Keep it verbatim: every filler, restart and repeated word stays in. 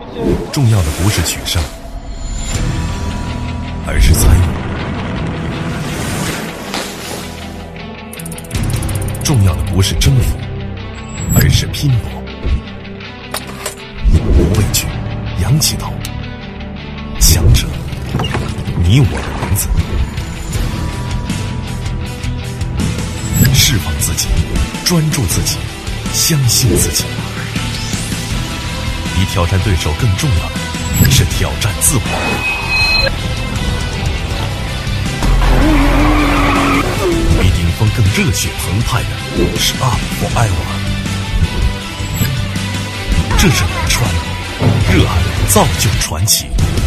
重要的不是取胜，而是参与；重要的不是征服，而是拼搏。不畏惧，仰起头，强者，你我的名字。释放自己，专注自己，相信自己。比挑战对手更重要的是挑战自我。比顶峰更热血澎湃的是 Up Forever。这是南川，热爱造就传奇。